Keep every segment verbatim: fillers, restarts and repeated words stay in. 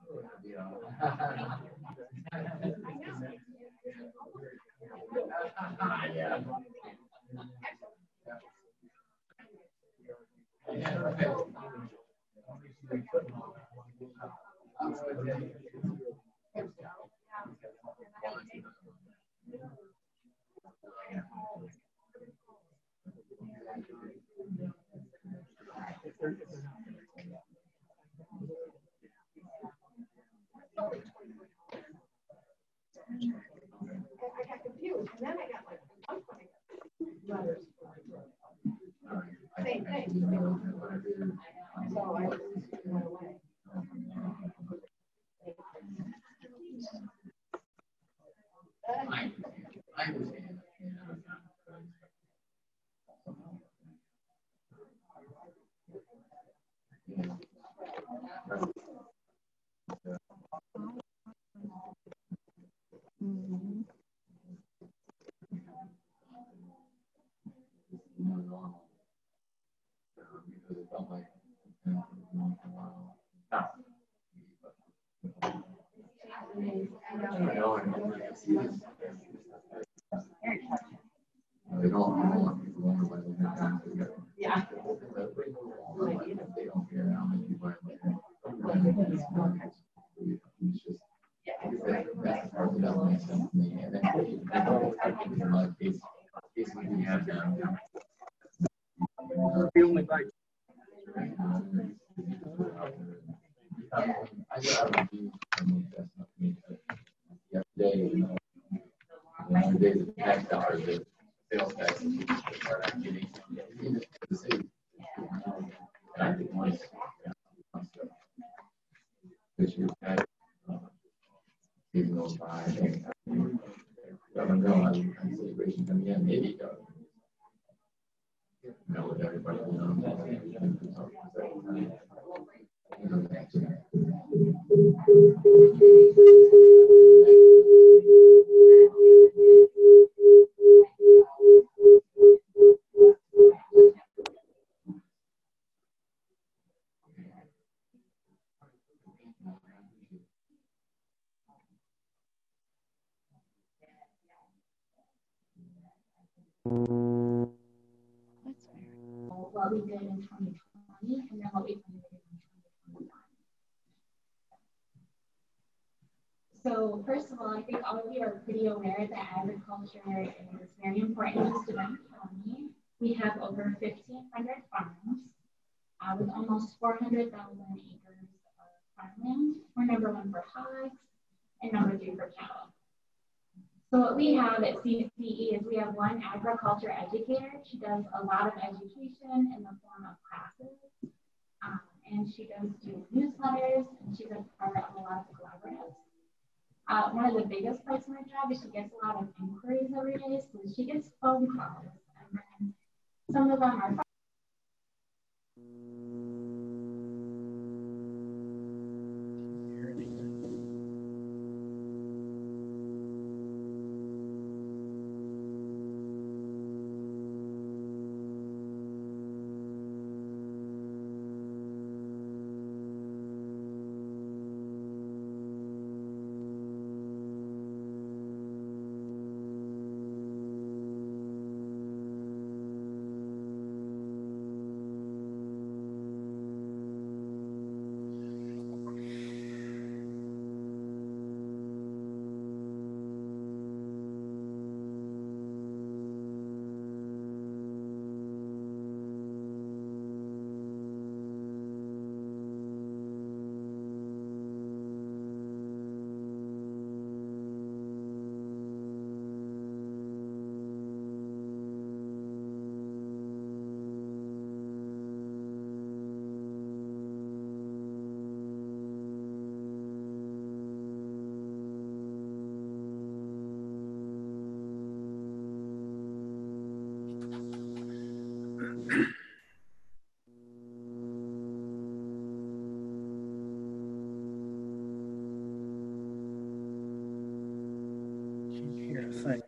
got confused, and then I got like one point letters. Same thing. So I just went away. Mm-hmm. Because it felt like I know, and I see this. They don't, they don't want people wonder why they have time to get. Yeah. They don't care how many people are there. It's just, that's the part that doesn't make sense to me. And then, in my case, basically we have now. The only bike. I would be, I mean, that's not me. The other day, you know, the other day, the tax dollars, the sales tax, are not getting, the city. And I think once, this year, tax, even though by, I don't know, I'm celebration coming in, maybe go. You know, with everybody, you know, What we did in twenty twenty and then what we plan to do in twenty twenty-one. So first of all, I think all of you are pretty aware that agriculture is very important to Steuben County. We have over fifteen hundred farms uh, with almost four hundred thousand acres of farmland. We're number one for hogs and number three for cattle. So what we have at C C E is we have one agriculture educator. She does a lot of education in the form of classes. Um, and she does do newsletters, and she's a part of a lot of collaboratives. Uh, one of the biggest parts of her job is she gets a lot of inquiries every day. So she gets phone calls, and then some of them are Here, thing.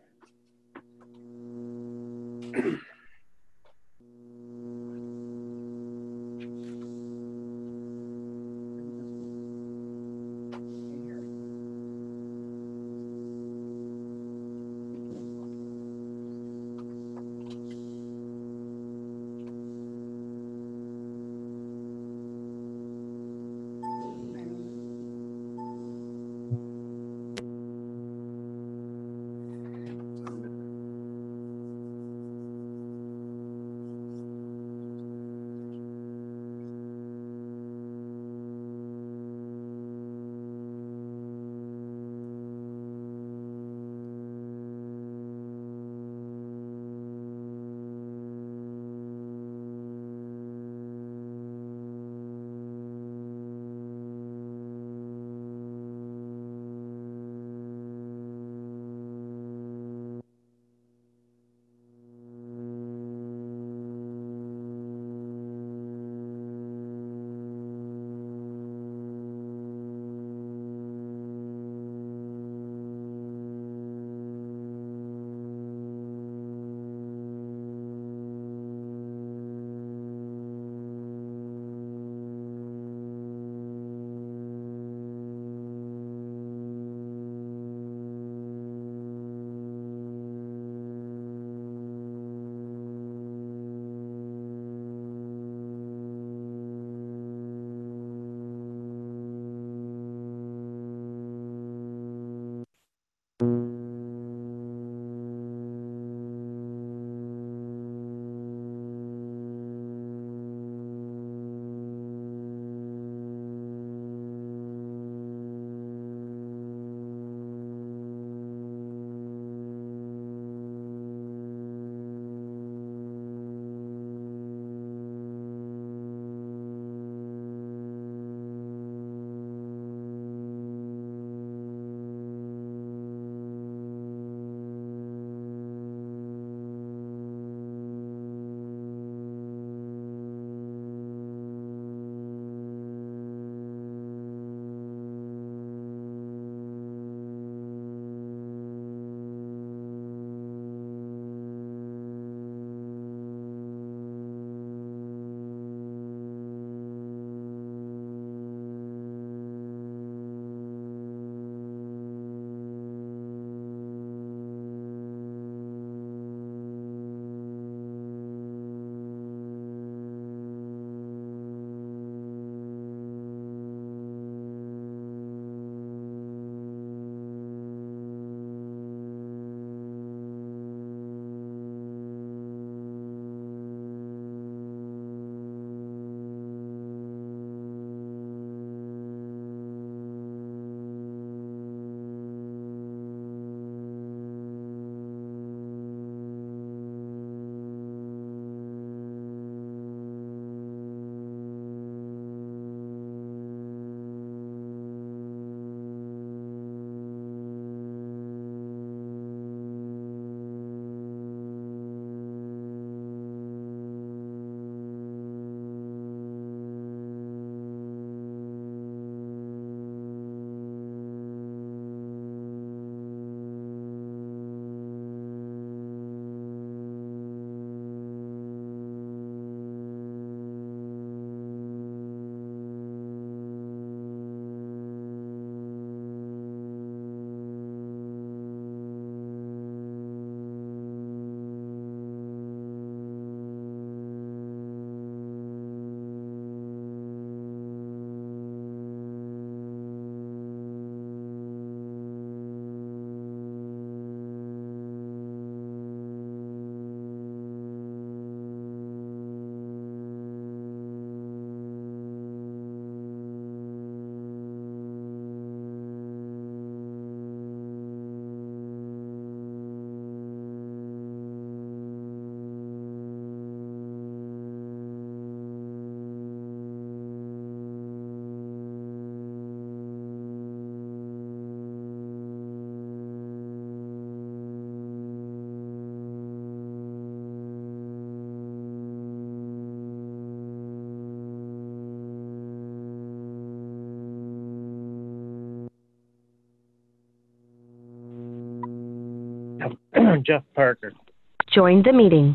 Jeff Parker. Joined the meeting.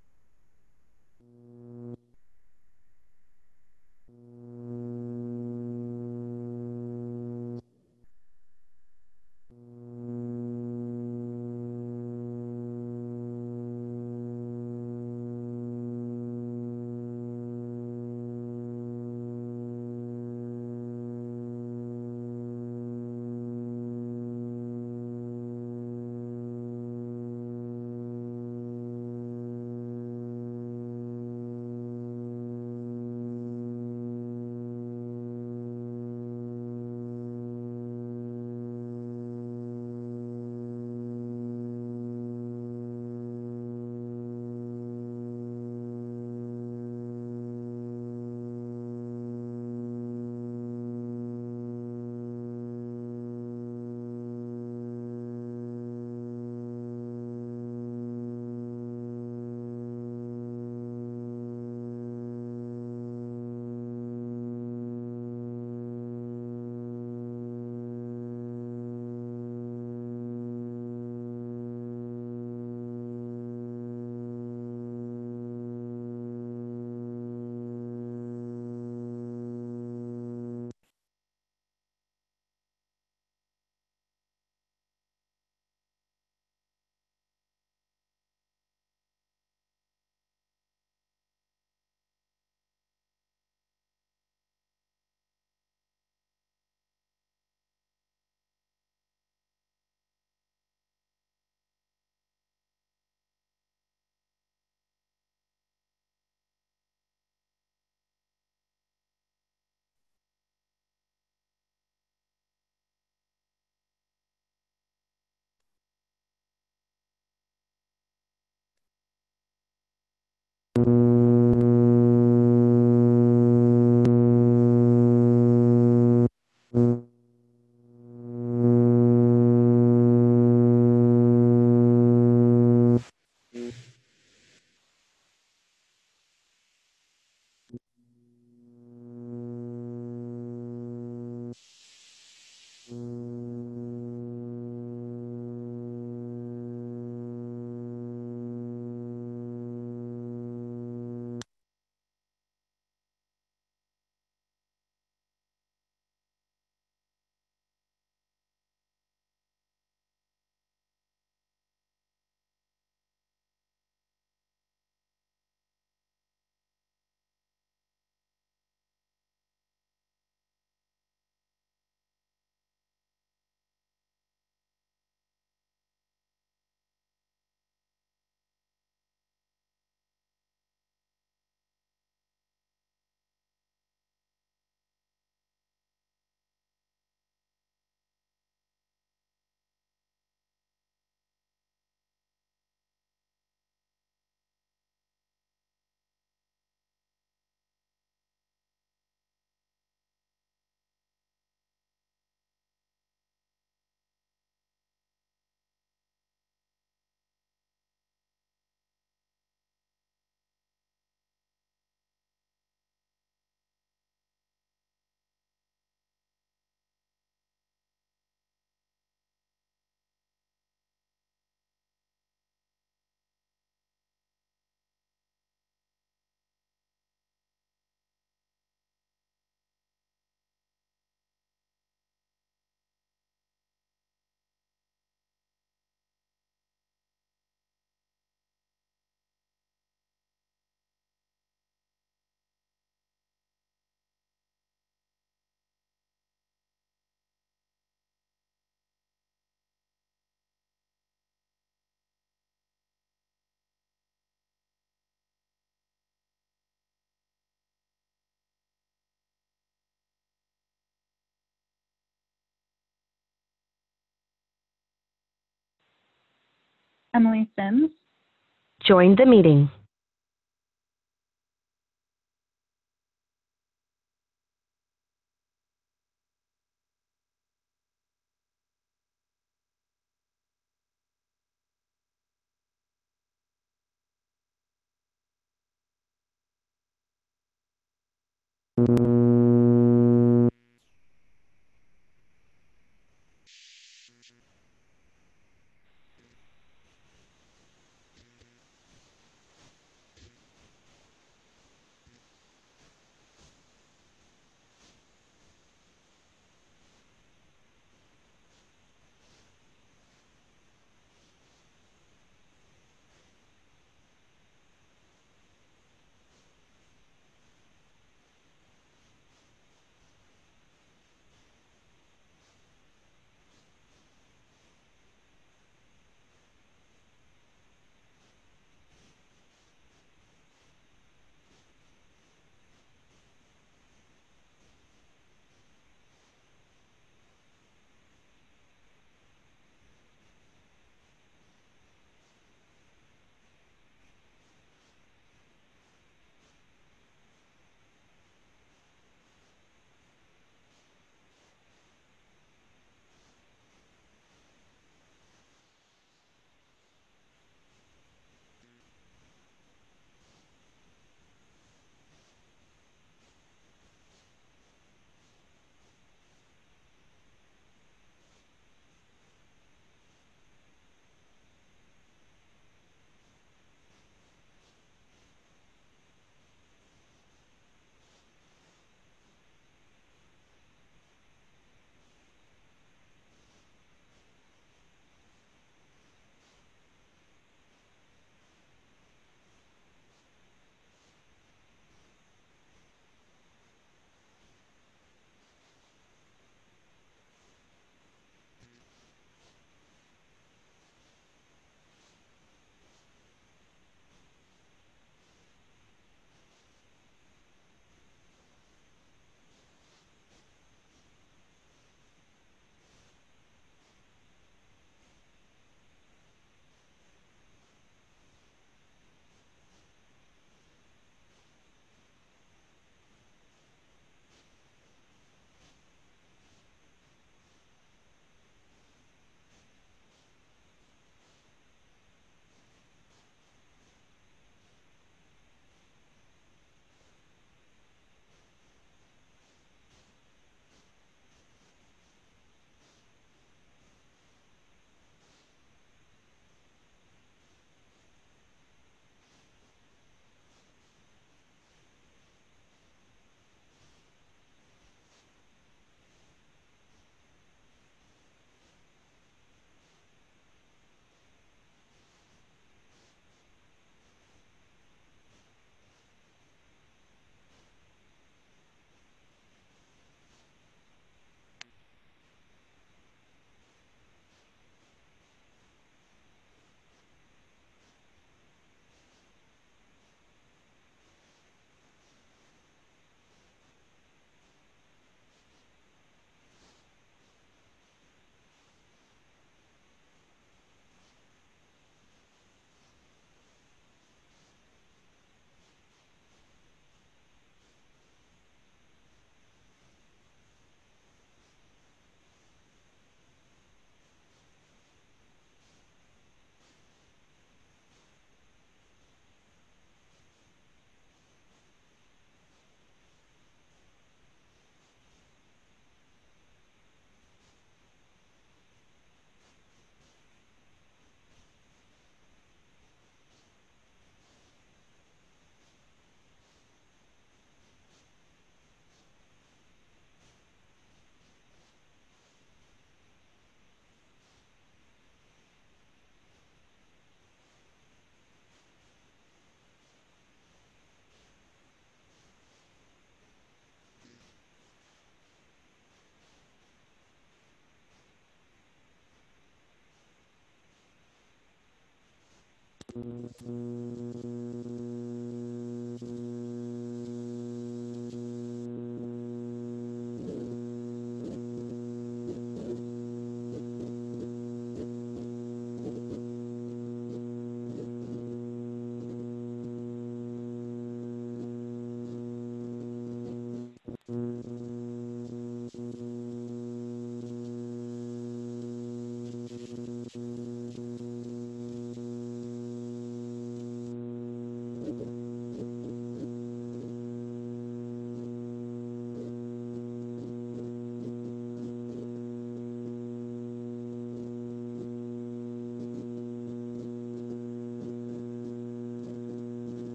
Emily Sims. Joined the meeting.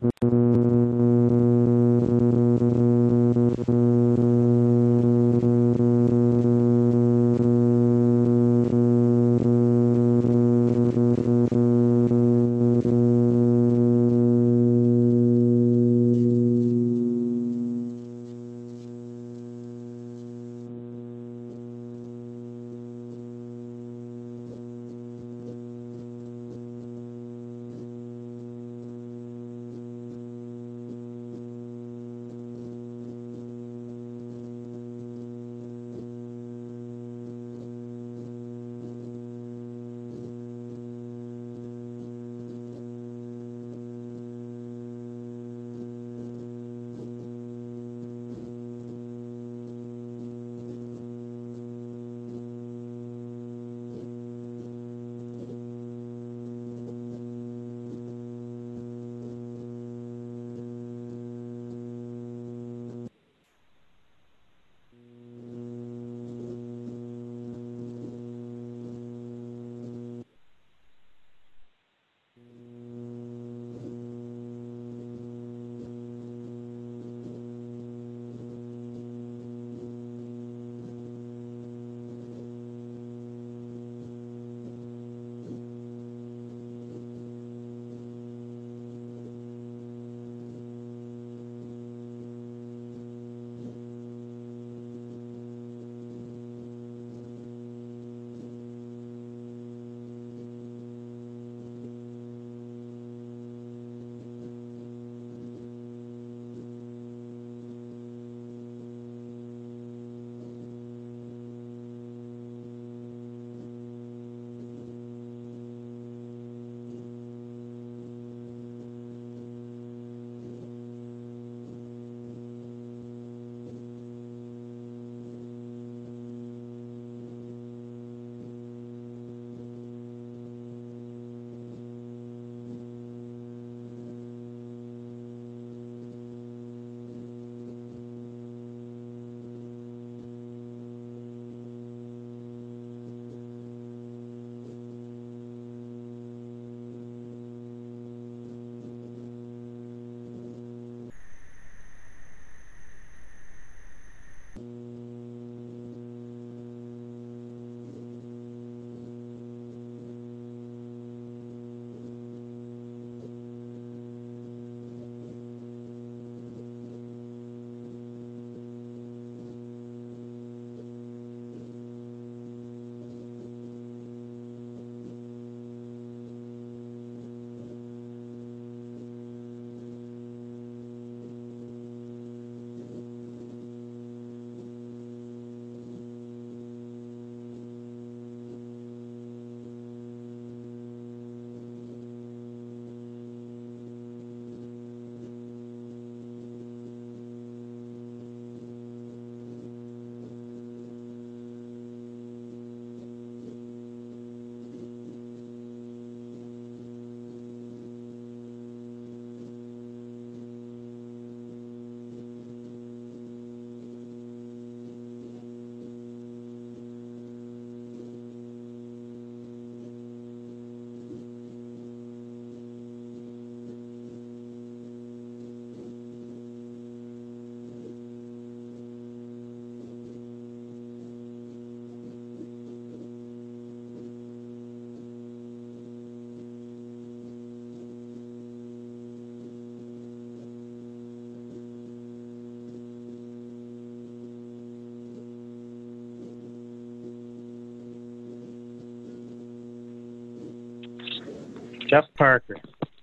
Jeff Parker.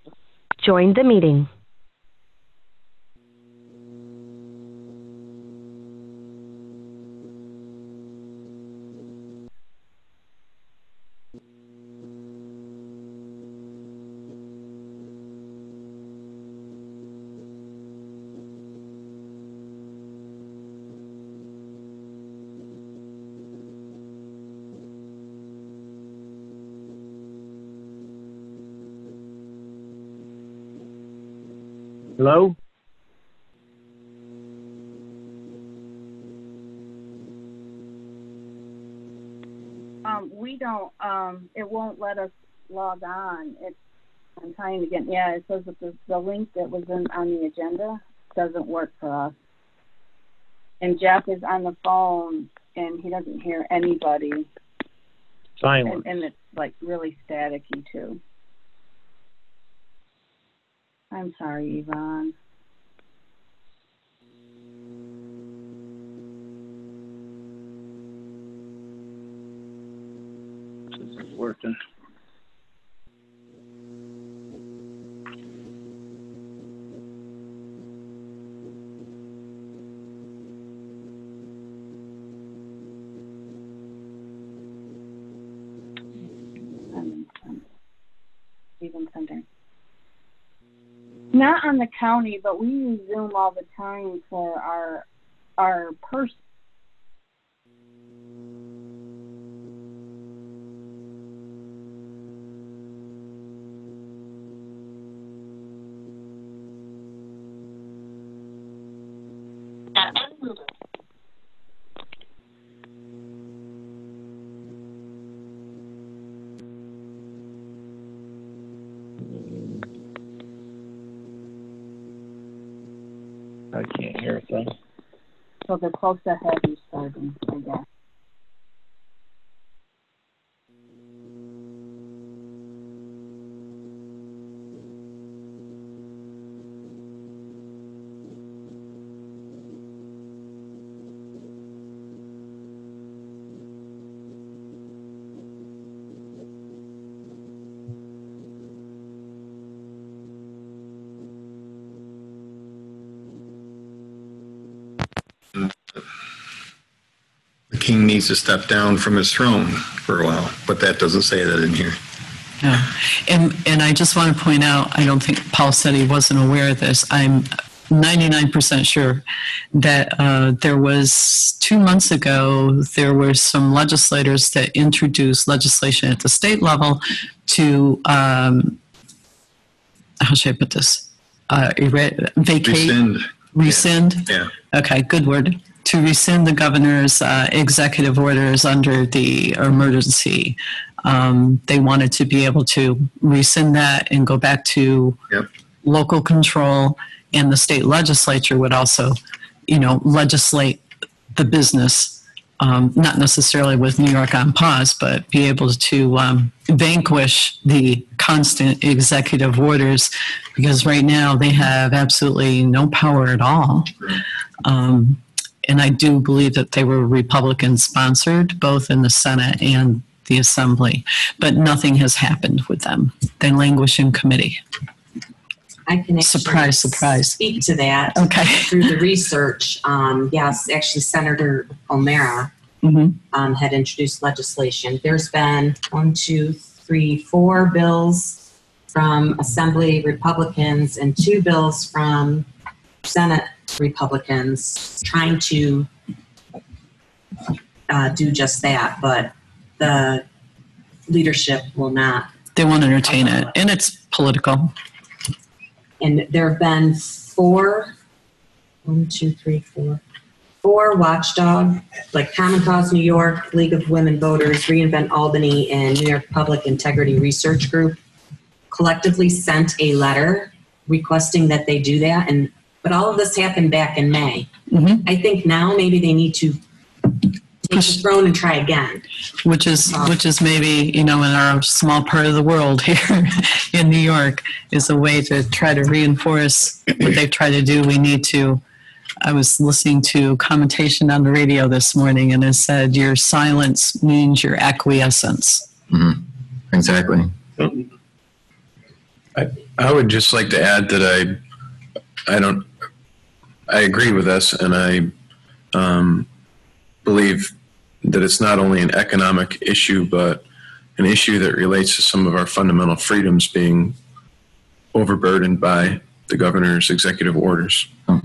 Joined the meeting. Hello? Um, we don't, um, it won't let us log on. It's I'm trying to get, yeah, it says that the, the link that was in, on the agenda doesn't work for us. And Jeff is on the phone and he doesn't hear anybody. Silence. And, and it's like really staticky too. I'm sorry, Yvonne. This is working. Even Center. Not on the county, but we use Zoom all the time for our our person. I can't hear a thing. So they're close to heavy starting, I guess. The king needs to step down from his throne for a while, but that doesn't say that in here. No. And, and I just want to point out, I don't think Paul said he wasn't aware of this. I'm ninety-nine percent sure that uh, there was two months ago, there were some legislators that introduced legislation at the state level to, um, how should I put this? Uh, vacate? Rescind. Rescind? Yeah. Okay, good word. To rescind the governor's uh, executive orders under the emergency. Um, they wanted to be able to rescind that and go back to Yep. local control, and the state legislature would also, you know, legislate the business, um, not necessarily with New York on pause, but be able to um, vanquish the constant executive orders, because right now they have absolutely no power at all. Um, and I do believe that they were Republican sponsored, both in the Senate and the Assembly, but nothing has happened with them. They languish in committee. I can actually Surprise, surprise. speak to that. Okay. Through the research, um, yes, actually Senator O'Mara Mm-hmm. um, had introduced legislation. There's been one, two, three, four bills from Assembly Republicans and two bills from Senate Republicans trying to uh, do just that, but the leadership will not. They won't entertain it, and it's political. And there have been four, one, two, three, four, four watchdog, like Common Cause New York, League of Women Voters, Reinvent Albany, and New York Public Integrity Research Group collectively sent a letter requesting that they do that. And but all of this happened back in May. Mm-hmm. I think now maybe they need to take the throne and try again. Which is, which is maybe, you know, in our small part of the world here in New York, is a way to try to reinforce what they've tried to do. We need to, I was listening to commentation on the radio this morning, and it said, your silence means your acquiescence. Mm-hmm. Exactly. I, I would just like to add that I, I don't, I agree with us, and I um, believe that it's not only an economic issue, but an issue that relates to some of our fundamental freedoms being overburdened by the governor's executive orders. Oh.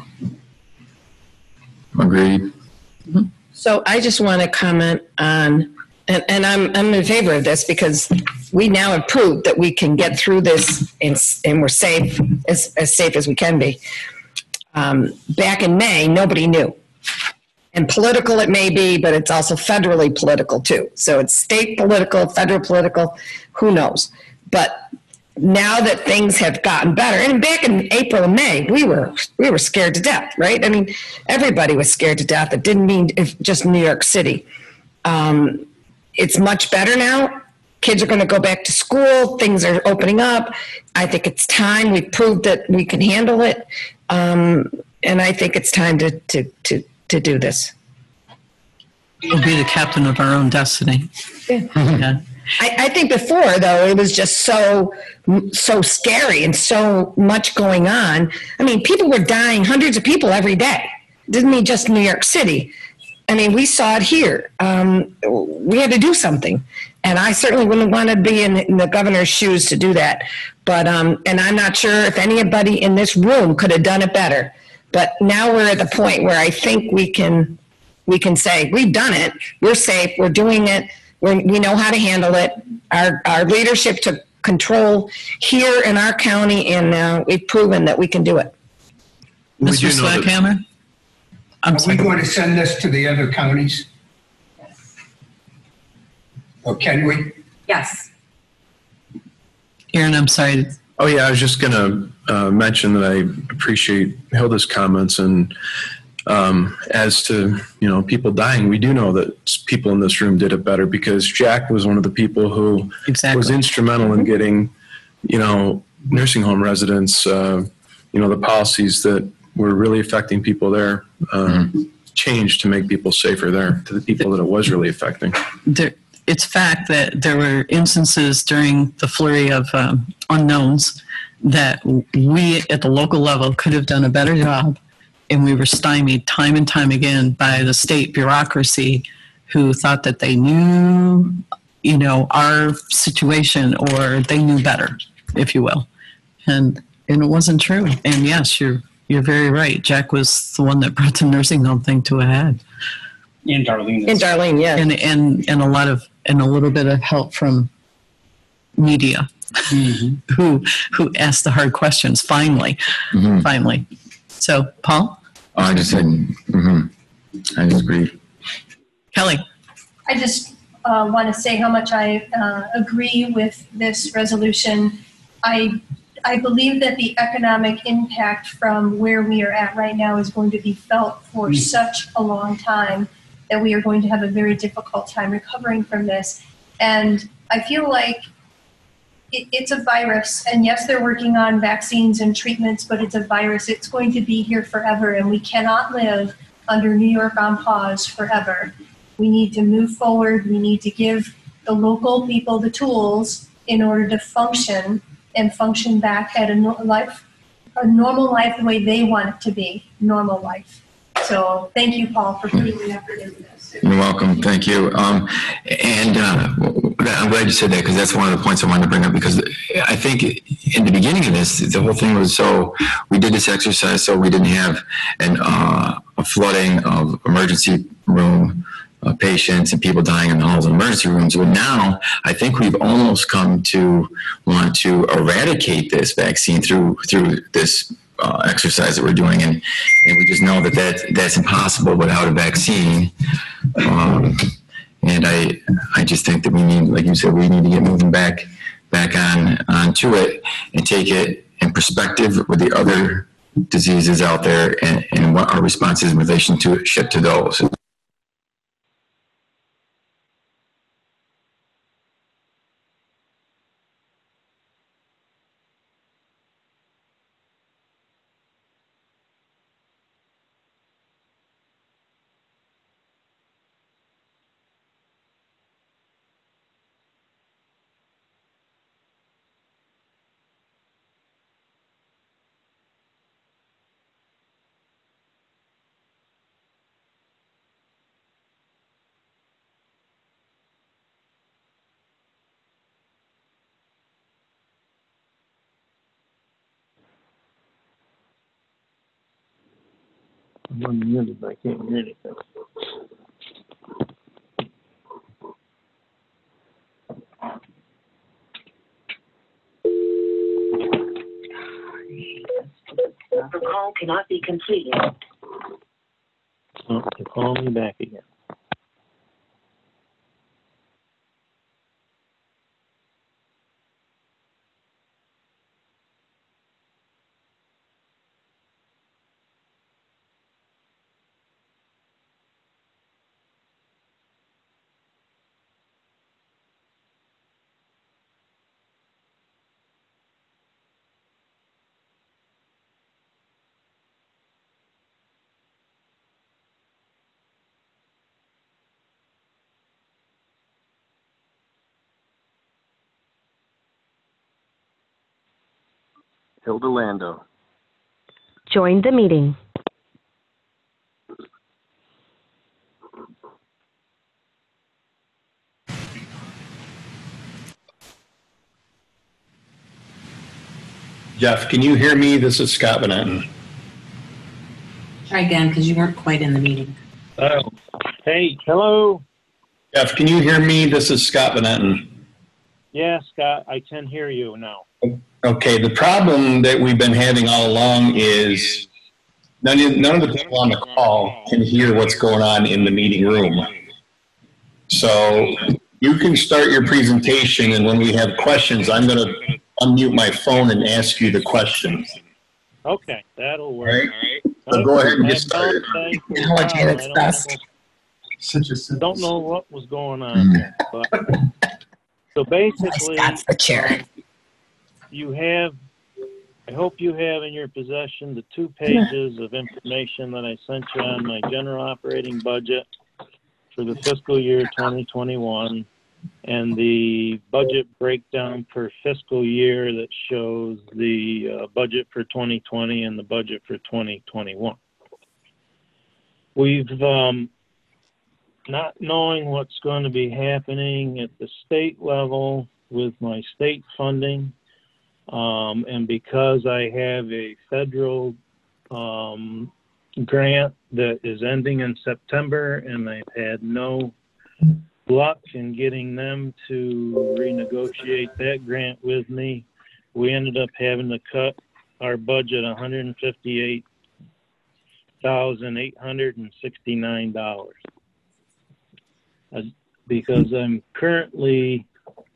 Agreed. Mm-hmm. So I just want to comment on, and, and I'm, I'm in favor of this because we now have proved that we can get through this and, and we're safe, as, as safe as we can be. Um, back in May, nobody knew. And political it may be, but it's also federally political too. So it's state political, federal political, who knows. But now that things have gotten better, and back in April and May, we were we were scared to death, right? I mean, everybody was scared to death. It didn't mean if just New York City. Um, it's much better now. Kids are going to go back to school. Things are opening up. I think it's time. We've proved that we can handle it, um, and I think it's time to to to to do this. We'll be the captain of our own destiny. Yeah. Yeah. I, I think before, though, it was just so so scary and so much going on. I mean, people were dying, hundreds of people every day. It didn't mean just New York City. I mean, we saw it here. Um, we had to do something. And I certainly wouldn't want to be in, in the governor's shoes to do that. But, um, and I'm not sure if anybody in this room could have done it better. But now we're at the point where I think we can, we can say, we've done it. We're safe. We're doing it. We're, we know how to handle it. Our, our leadership took control here in our county, and uh, we've proven that we can do it. Mister Slackhammer? I'm Are sorry. we going to send this to the other counties? Or can we? Yes. Aaron, I'm sorry. Oh, yeah, I was just going to uh, mention that I appreciate Hilda's comments. And um, as to, you know, people dying, we do know that people in this room did it better because Jack was one of the people who exactly. was instrumental in getting, you know, nursing home residents, uh, you know, the policies that were really affecting people there uh, mm-hmm. changed to make people safer there, to the people that it was really affecting. There, it's fact that there were instances during the flurry of um, unknowns that we at the local level could have done a better job, and we were stymied time and time again by the state bureaucracy who thought that they knew, you know, our situation, or they knew better, if you will. And and it wasn't true. And yes, you're you're very right. Jack was the one that brought the nursing home thing to a head. And Darlene. And Darlene, yeah. And and and a lot of and a little bit of help from media, mm-hmm. who who asked the hard questions. Finally, mm-hmm. finally. So, Paul. Oh, I just said. Mm-hmm. I just agree. Kelly. I just uh, want to say how much I uh, agree with this resolution. I I believe that the economic impact from where we are at right now is going to be felt for mm. such a long time that we are going to have a very difficult time recovering from this. And I feel like it, it's a virus. And yes, they're working on vaccines and treatments, but it's a virus. It's going to be here forever, and we cannot live under New York on pause forever. We need to move forward. We need to give the local people the tools in order to function and function back at a no- life, a normal life the way they want it to be, normal life. So thank you, Paul, for putting the effort into this. You're welcome. Thank you. Um, and uh, I'm glad you said that, because that's one of the points I wanted to bring up, because I think in the beginning of this, the whole thing was so we did this exercise so we didn't have an, uh, a flooding of emergency room Uh, patients and people dying in the halls of emergency rooms. But now I think we've almost come to want to eradicate this vaccine through through this uh, exercise that we're doing, and, and we just know that, that that's impossible without a vaccine. Um, and I I just think that we need, like you said, we need to get moving back back on onto it and take it in perspective with the other diseases out there, and, and what our response is in relation to ship to those. I'm unmuted, but I can't hear anything. The call cannot be completed. Oh, they're calling me back again. Hilda Lando. Join the meeting. Jeff, can you hear me? This is Scott Benetton. Try again, because you weren't quite in the meeting. Oh, hey, hello. Jeff, can you hear me? This is Scott Benetton. Yeah, Scott, I can hear you now. Okay, the problem that we've been having all along is none of, none of the people on the call can hear what's going on in the meeting room. So you can start your presentation, and when we have questions, I'm going to unmute my phone and ask you the questions. Okay, that'll work. All right. So go ahead and get started. Technology, that's best. Such a don't know what was going on, but so basically, That's the chair. you have, I hope you have in your possession the two pages of information that I sent you on my general operating budget for the fiscal year twenty twenty-one and the budget breakdown per fiscal year that shows the uh, budget for twenty twenty and the budget for twenty twenty-one. We've, um, not knowing what's going to be happening at the state level with my state funding, um, and because I have a federal um, grant that is ending in September, and I've had no luck in getting them to renegotiate that grant with me, we ended up having to cut our budget one hundred fifty-eight thousand eight hundred sixty-nine dollars. Uh, because I'm currently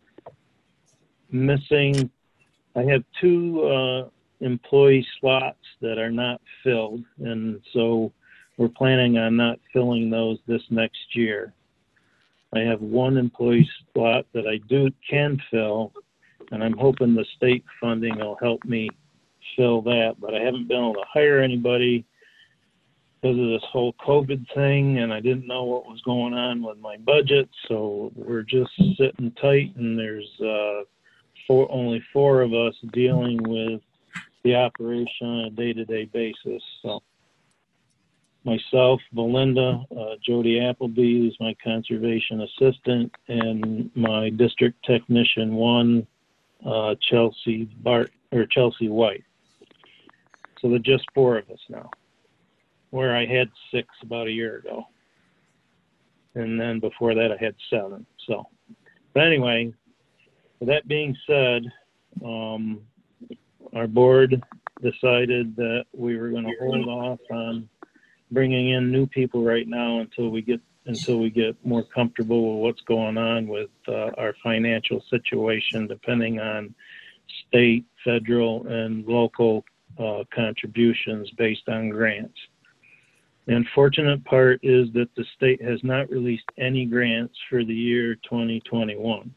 missing, I have two uh, employee slots that are not filled, and so we're planning on not filling those this next year. I have one employee slot that I do can fill, and I'm hoping the state funding will help me fill that, but I haven't been able to hire anybody because of this whole COVID thing, and I didn't know what was going on with my budget, so we're just sitting tight, and there's uh, four, only four of us dealing with the operation on a day-to-day basis. So myself, Belinda, uh, Jody Appleby, who's my conservation assistant, and my district technician one, uh, Chelsea Bart or Chelsea White. So they're just four of us now, where I had six about a year ago. And then before that, I had seven. So, but anyway, with that being said, um, our board decided that we were going to hold off on bringing in new people right now until we get until we get more comfortable with what's going on with uh, our financial situation, depending on state, federal, and local uh, contributions based on grants. The unfortunate part is that the state has not released any grants for the year twenty twenty-one.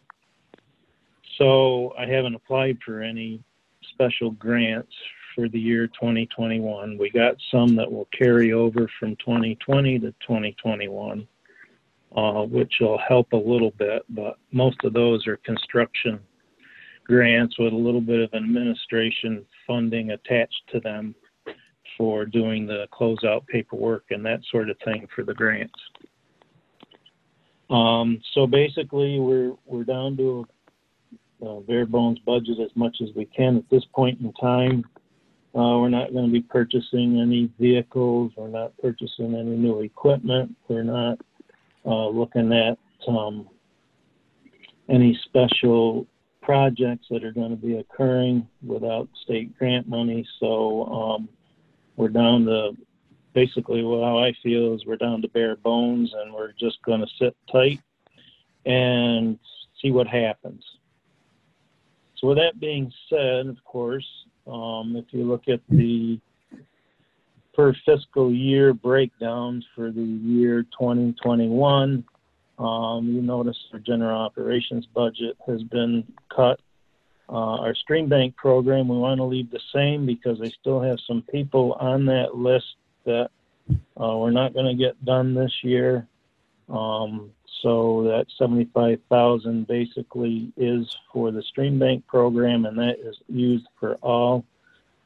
So I haven't applied for any special grants for the year twenty twenty-one. We got some that will carry over from twenty twenty to twenty twenty-one, uh, which will help a little bit, but most of those are construction grants with a little bit of administration funding attached to them for doing the closeout paperwork and that sort of thing for the grants. Um, so basically, we're we're down to a, a bare bones budget as much as we can at this point in time. Uh, we're not going to be purchasing any vehicles. We're not purchasing any new equipment. We're not uh, looking at um, any special projects that are going to be occurring without state grant money. So um, we're down to basically what how I feel is we're down to bare bones, and we're just going to sit tight and see what happens. So with that being said, of course, um, if you look at the per fiscal year breakdowns for the year twenty twenty-one, um, you notice our general operations budget has been cut. Uh, our stream bank program, we want to leave the same because I still have some people on that list that uh, we're not going to get done this year. Um, so that seventy-five thousand basically is for the stream bank program, and that is used for all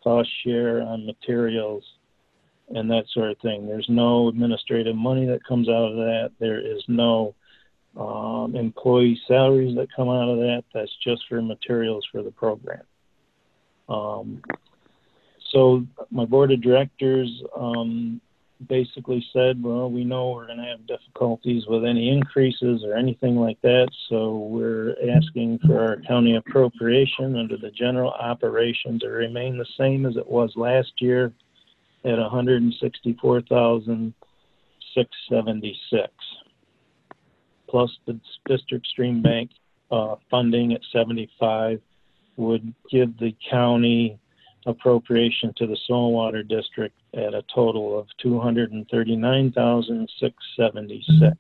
cost share on materials and that sort of thing. There's no administrative money that comes out of that. There is no um, employee salaries that come out of that. That's just for materials for the program. Um, so my board of directors um, basically said, well, we know we're going to have difficulties with any increases or anything like that, so we're asking for our county appropriation under the general operation to remain the same as it was last year at one hundred sixty-four thousand six hundred seventy-six, plus the district stream bank uh, funding at seventy-five would give the county appropriation to the Soil and Water District at a total of two hundred thirty-nine thousand six hundred seventy-six.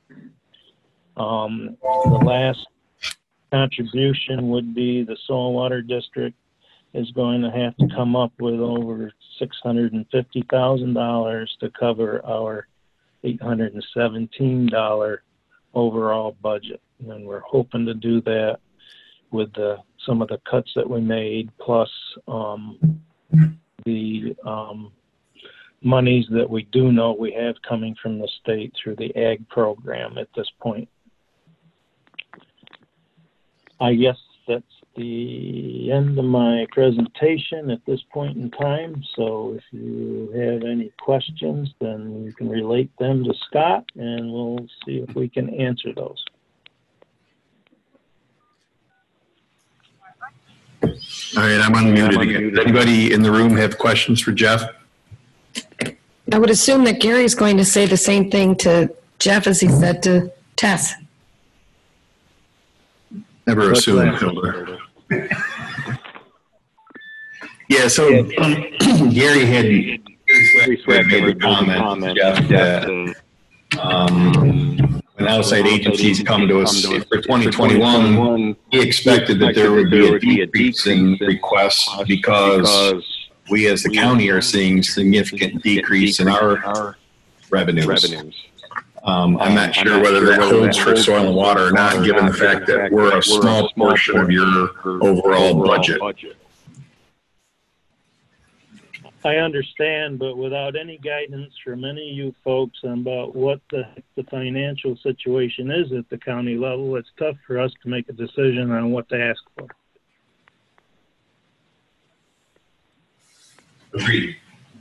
Um, the last contribution would be the Soil and Water District is going to have to come up with over six hundred fifty thousand dollars to cover our eight hundred seventeen dollars overall budget. And we're hoping to do that with the, some of the cuts that we made, plus um, the um, monies that we do know we have coming from the state through the ag program at this point. I guess that's the end of my presentation at this point in time. So if you have any questions, then you can relate them to Scott and we'll see if we can answer those. All right, I'm unmuted again. Does anybody in the room have questions for Jeff? I would assume that Gary's going to say the same thing to Jeff as he said to Tess. Never assume, Hilda. Yeah, so um, Gary had Gary made the comment, Jeff, that um, when outside agencies come to us for twenty twenty-one, he expected that there would be a decrease in requests because we as the county are seeing significant decrease in our revenues. Um, I'm not sure whether that holds for soil and water or not, given the fact that we're a small portion of your overall budget. I understand, but without any guidance from any of you folks about what the, the financial situation is at the county level, it's tough for us to make a decision on what to ask for. Agreed.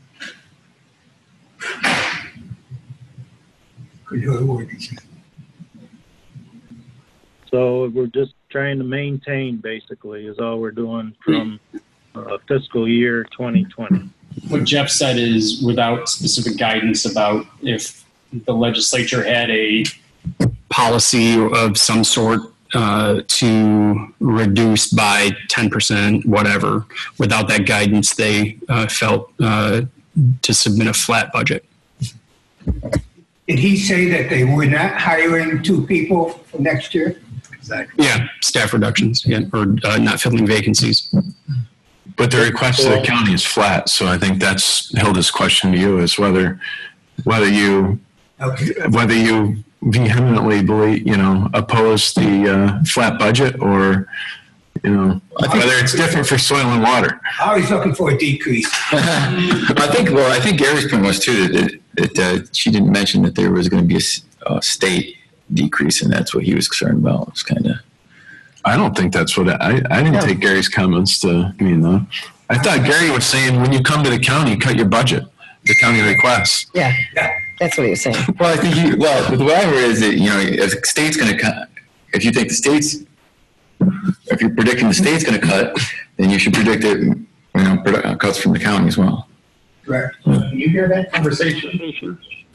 So we're just trying to maintain, basically, is all we're doing from uh, fiscal year twenty twenty. What Jeff said is without specific guidance about if the legislature had a policy of some sort uh, to reduce by ten percent, whatever. Without that guidance, they uh, felt uh, to submit a flat budget. Did he say that they were not hiring two people for next year? Exactly. Yeah, staff reductions, yeah, or uh, not filling vacancies. But the request to the county is flat, so I think that's Hilda's question to you, is whether whether you okay. whether you vehemently believe, you know, oppose the uh, flat budget, or you know, whether it's different for soil and water. I was looking for a decrease. I think. Well, I think Gary's point was too that, that uh, she didn't mention that there was going to be a, a state decrease, and that's what he was concerned about. It's kind of. I don't think that's what I. I didn't No. take Gary's comments to mean though. I thought Gary was saying when you come to the county, cut your budget. The county requests. Yeah, that's what he was saying. Well, I think you. Well, the way I heard it is that you know, if the state's going to cut, if you think the state's, if you're predicting the state's going to cut, then you should predict it. You know, produ- cuts from the county as well. Correct. Can you hear that conversation?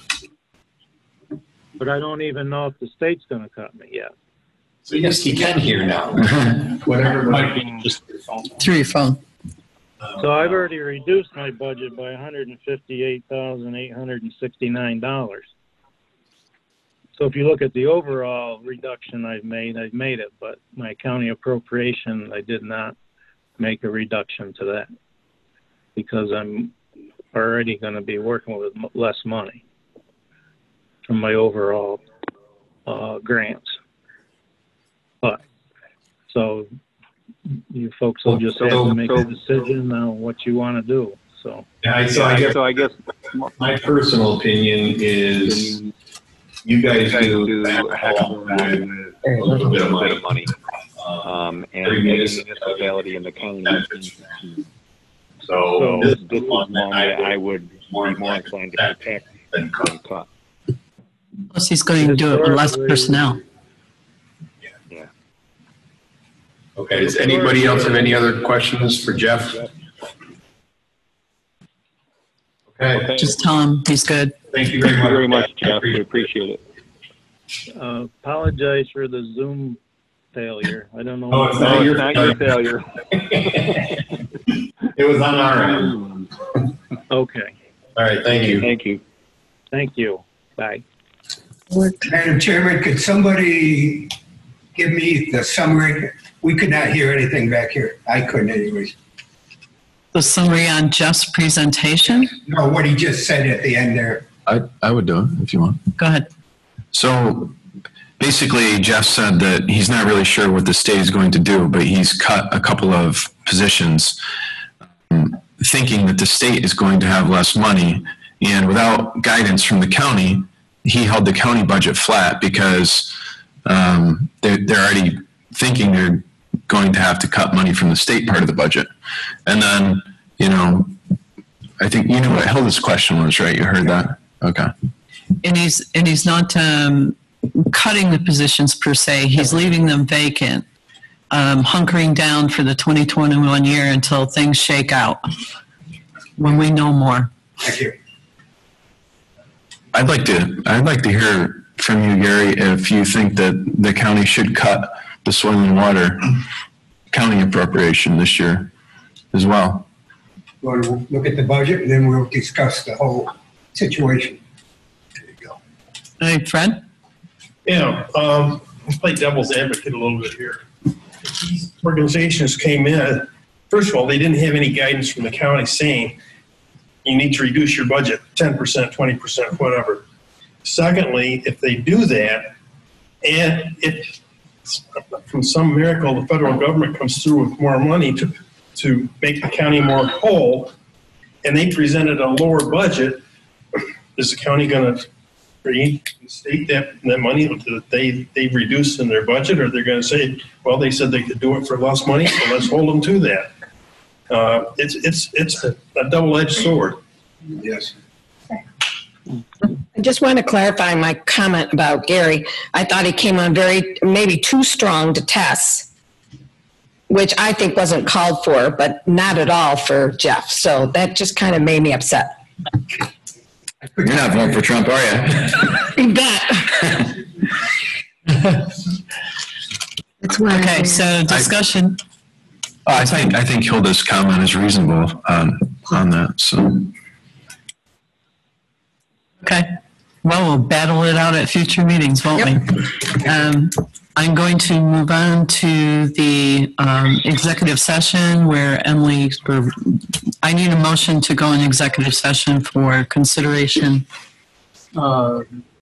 But I don't even know if the state's going to cut me yet. So yes, he can hear now. Whatever it might be, just Through your phone. So I've already reduced my budget by one hundred fifty-eight thousand eight hundred sixty-nine dollars. So if you look at the overall reduction I've made, I've made it, but my county appropriation, I did not make a reduction to that because I'm already going to be working with m- less money from my overall uh, grants. But so you folks will just have to make a decision on what you want to do, so. Yeah, so I guess, so I guess my personal opinion is you guys do a heck of a little bit of money. Um, and every municipality in the county. So this is one that I would be more inclined to protect than cut. Plus, he's going to do it with less personnel. Yeah. Okay, does anybody else have any other questions for Jeff? Okay. Just tell him he's good. Thank you very much, very much Jeff. We appreciate it. Uh, apologize for the Zoom failure. I don't know. Oh, it's not, no, your, it's not your failure. It was on our end. Okay. All right, thank you. Thank you. Thank you. Bye. Madam Chairman, could somebody give me the summary? We could not hear anything back here. I couldn't anyways. The summary on Jeff's presentation? No, what he just said at the end there. I, I would do it if you want. Go ahead. So basically, Jeff said that he's not really sure what the state is going to do, but he's cut a couple of positions, um, thinking that the state is going to have less money. And without guidance from the county, he held the county budget flat because um, they're, they're already thinking they're going to have to cut money from the state part of the budget. And then, you know, I think you know what Hilda's question was, right? You heard that? Okay. And he's, and he's not um, cutting the positions per se. He's leaving them vacant, um, hunkering down for the twenty twenty-one year until things shake out when we know more. Thank you. I'd like to, I'd like to hear from you, Gary, if you think that the county should cut the soil and water county appropriation this year as well. We'll look at the budget and then we'll discuss the whole situation. There you go. Hey, Fred? Yeah, um, let's play devil's advocate a little bit here. If these organizations came in, first of all, they didn't have any guidance from the county saying you need to reduce your budget ten percent, twenty percent, whatever. Secondly, if they do that, and if from some miracle the federal government comes through with more money to, to make the county more whole, and they presented a lower budget, is the county going to reinstate that, that money that they, they reduced in their budget, or they're going to say, well, they said they could do it for less money, so let's hold them to that. Uh, it's it's it's a, a double-edged sword. Yes. I just want to clarify my comment about Gary. I thought he came on very, maybe too strong to test, which I think wasn't called for, but not at all for Jeff. So that just kind of made me upset. You're not voting for Trump, are you? You bet. Okay, so discussion. I, I think I think Hilda's comment is reasonable on on that. So. Okay. Well, we'll battle it out at future meetings, won't yep. we? Um, I'm going to move on to the um, executive session where Emily, or I need a motion to go in executive session for consideration. Uh,